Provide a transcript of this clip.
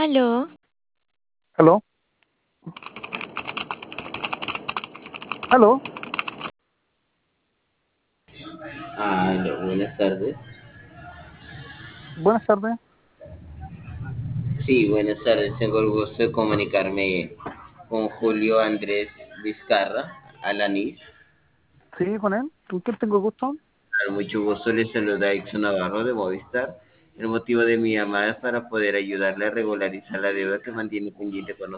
Aló, Aló, aló, Aló, buenas tardes. buenas tardes. Sí, buenas tardes. Tengo el gusto de comunicarme con Julio Andrés Vizcarra, Alanis. Sí, con él. ¿Con quién tengo el gusto? Con mucho gusto les saluda Exxon Navarro de Movistar. El motivo de mi llamada es para poder ayudarle a regularizar la deuda que mantiene pendiente con